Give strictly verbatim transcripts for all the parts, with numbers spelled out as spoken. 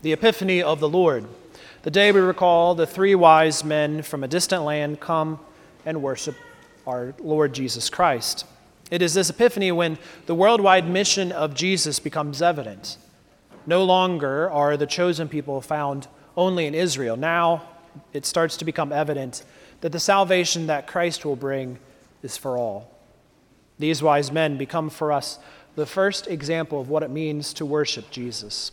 the Epiphany of the Lord, the day we recall the three wise men from a distant land come and worship our Lord Jesus Christ. It is this Epiphany when the worldwide mission of Jesus becomes evident. No longer are the chosen people found only in Israel. Now it starts to become evident that the salvation that Christ will bring is for all. These wise men become for us the first example of what it means to worship Jesus.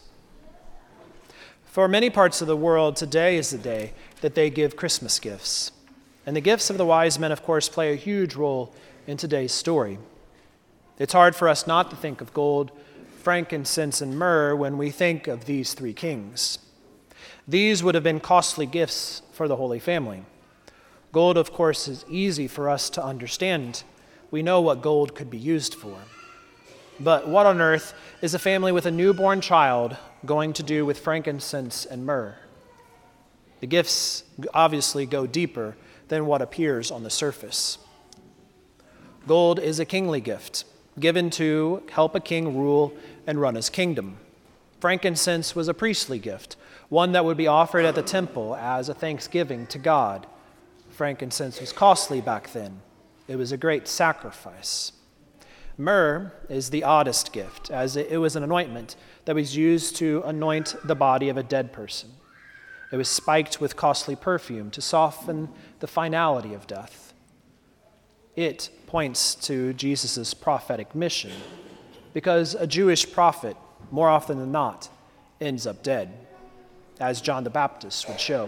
For many parts of the world, today is the day that they give Christmas gifts. And the gifts of the wise men, of course, play a huge role in today's story. It's hard for us not to think of gold, frankincense, and myrrh when we think of these three kings. These would have been costly gifts for the Holy Family. Gold, of course, is easy for us to understand. We know what gold could be used for. But what on earth is a family with a newborn child going to do with frankincense and myrrh? The gifts obviously go deeper than what appears on the surface. Gold is a kingly gift, given to help a king rule and run his kingdom. Frankincense was a priestly gift, one that would be offered at the temple as a thanksgiving to God. Frankincense was costly back then. It was a great sacrifice. Myrrh is the oddest gift, as it was an anointment that was used to anoint the body of a dead person. It was spiked with costly perfume to soften the finality of death. It points to Jesus' prophetic mission, because a Jewish prophet, more often than not, ends up dead, as John the Baptist would show.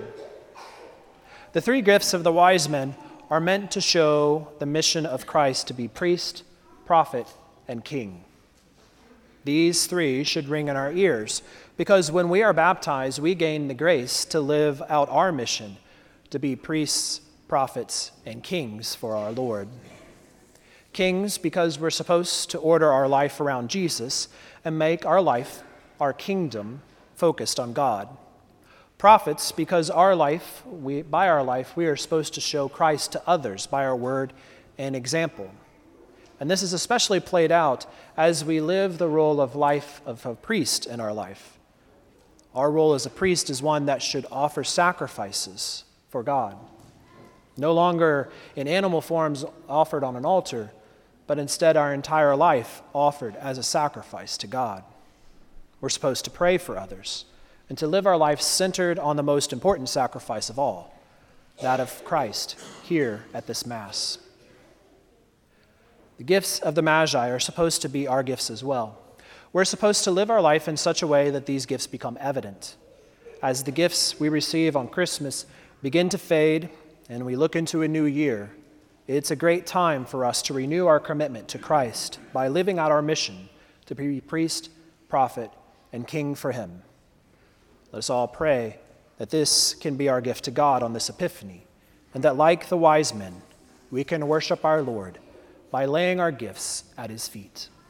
The three gifts of the wise men are meant to show the mission of Christ to be priest, prophet, and king. These three should ring in our ears, because when we are baptized, we gain the grace to live out our mission to be priests, prophets, and kings for our Lord. Kings, because we're supposed to order our life around Jesus and make our life, our kingdom, focused on God. Prophets, because our life, we, by our life, we are supposed to show Christ to others by our word and example. And this is especially played out as we live the role of life of a priest in our life. Our role as a priest is one that should offer sacrifices for God. No longer in animal forms offered on an altar, but instead our entire life offered as a sacrifice to God. We're supposed to pray for others and to live our life centered on the most important sacrifice of all, that of Christ here at this Mass. The gifts of the Magi are supposed to be our gifts as well. We're supposed to live our life in such a way that these gifts become evident. As the gifts we receive on Christmas begin to fade and we look into a new year, it's a great time for us to renew our commitment to Christ by living out our mission to be priest, prophet, and king for him. Let us all pray that this can be our gift to God on this Epiphany, and that like the wise men, we can worship our Lord by laying our gifts at his feet.